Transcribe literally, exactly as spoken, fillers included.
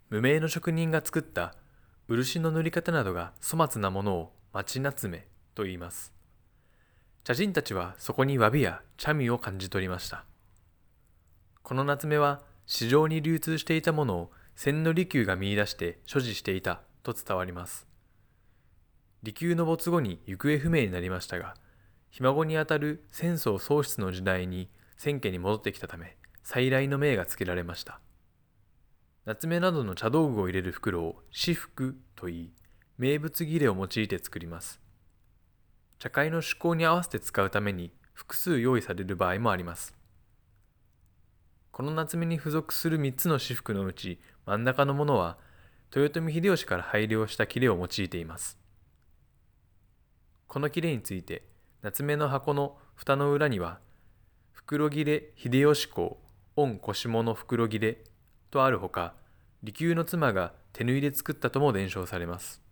無名の職人が作った漆の塗り方などが粗末なものを町夏目と言います。茶人たちはそこに詫びや茶味を感じ取りました。この夏目は市場に流通していたものを千利休が見出して所持していたと伝わります。利休の没後に行方不明になりましたが、ひ孫にあたる浅草宗室の時代に千家に戻ってきたため、再来の銘が付けられました。夏目などの茶道具を入れる袋を仕覆といい、名物切れを用いて作ります。茶会の趣向に合わせて使うために複数用意される場合もあります。この夏目に付属するみっつの仕覆のうち真ん中のものは、豊臣秀吉から配慮した切れを用いています。この切れについて、夏目の箱の蓋の裏には、袋切れ秀吉公、御腰物袋切れとあるほか、利休の妻が手縫いで作ったとも伝承されます。